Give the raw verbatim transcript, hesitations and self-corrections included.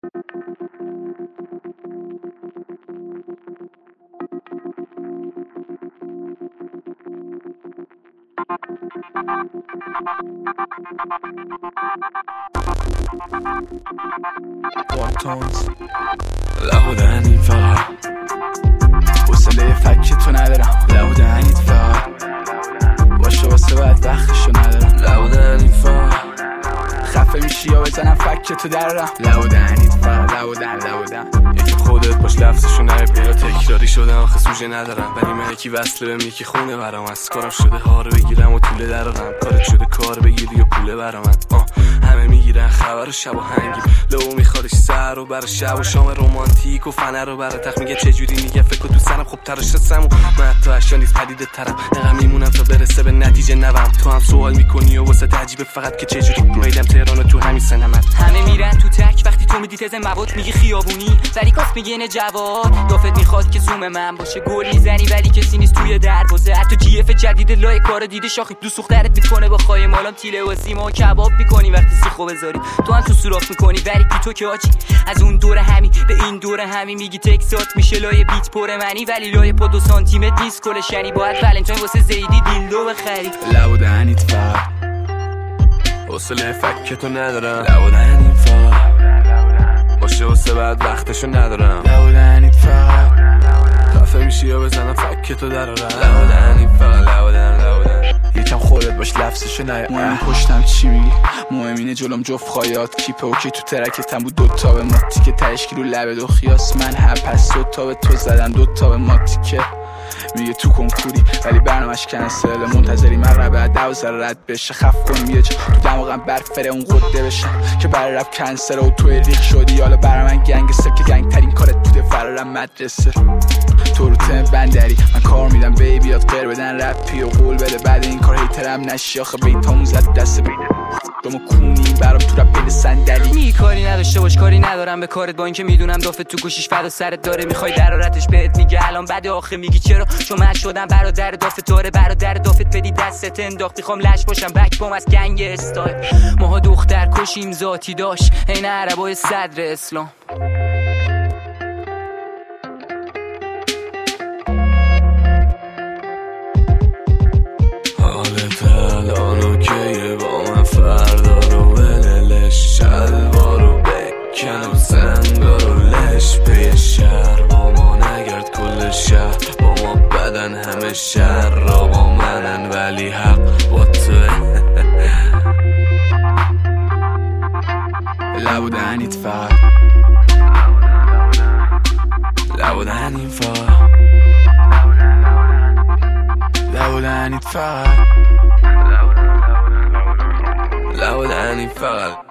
واتونز لو دهنی فقط حوصله فک تو ندارم. لو دهنیت فقط باشه واسه بعد وقتشو ندارم. لو دهنی فقط خفه میشی یا بزنم فک تو درارم. لو دهنیت فقط لو دهن لو دهن یکی خودت باش لفظشو نره پیدا تکراری شدم آخه سوژه ندارم. ولی من یکی وصله بهم یکی خونه برام از کارم شده ها رو بگیرم و طوله درارم. کارت شده کار بگیری و پوله برام آه همه میگیرن خبر و شب و هنگی لو میخوادش سر و برای شب و شام رومانتیک و فنر رو برای تخت میگه چجوری میگه فکر تو سرم خوب تراش رسم و من حتی اشیا نیست پدیده ترم اینقدر میمونم تا برسه به نتیجه نوم. تو هم سوال میکنی و واسه تعجیبه فقط که چجوری میدم تهران تو همین سنمت. همه میرن تو تک وقتی تو میدی تز مواد میگی خیابونی ولی کاف میگه نه جواد دافت میخواد که زوم من باشه گل میزنی ولی کسی نیست توی دروازه. حتی جی اف جدید لای کارا دیده شاخی دو سخترت میکنه با خای مالام تیله و سیما و کباب میکنی وقتی سیخو بذاری تو هم تو سوراخ میکنی ولی پی تو که آجی از اون دور همین به این دور همین میگی تکسات میشه لای بیت پر منی ولی لای پا دو سانتیمتر نیست کل شنی باید ولنتاین واسه زیدی دیلدو بخری. لو دهنیت فقط حوصله فک تو ندارم. لو دهنی فقط باشه واسه بعد وقتشو ندارم. لو دهنیت فقط خفه میشی یا بزنم فک تو درارم. لو دهنی فقط لو دهن لو دهن یکم خودت باش لفظشو نیا. مهم پشتم چی میگی مهم اینه جلوم جفت خایات کیپه اوکی تو ترکتم بود دوتا به ماتیکه تشکیل رو لبه دو خیاس من هم پس دوتا به تو زدم دوتا به ماتیکه میگه تو کنکوری ولی برنامه‌اش کنسل منتظری من رب دوزر رد بشه خف کنیم یه جا تو دماغم برفره اون قده بشم که برای رب کنسل و توی ریخ شدی حالا برای من گنگستر که گنگ ترین کارت بوده فرارم مدرسه تو رو تم بندری من کار میدم بیبیات قیر بدن رپی و قول بده بعد این کار هیترم نشی آخه بیتامون زد دست بیده دمو کونی برام تو رپ بده صندلی می کاری نداشته باش کاری ندارم به کارت با اینکه میدونم دافت تو گوشیش فدا سرت داره میخوای درارتش بهت میگه الان بده آخه میگی چرا چون من شدم برادر دافت داره برادر دافت بدی دستت انداخت میخوام لش باشم بک بام از گنگ استایل ماها دختر کشیم ذاتی داشت عین عربای صدر اسلام. حالت الان اوکیه با من فردا رو بللش شلوار رو بکن و سنگا رو لش پی شهر با ما نگرد کل شهر با ما بدن همه شهر را با منن ولی حق با توه. لو دهنیت فقط لو دهنیت فقط لو دهنیت فقط لو دهنی فقط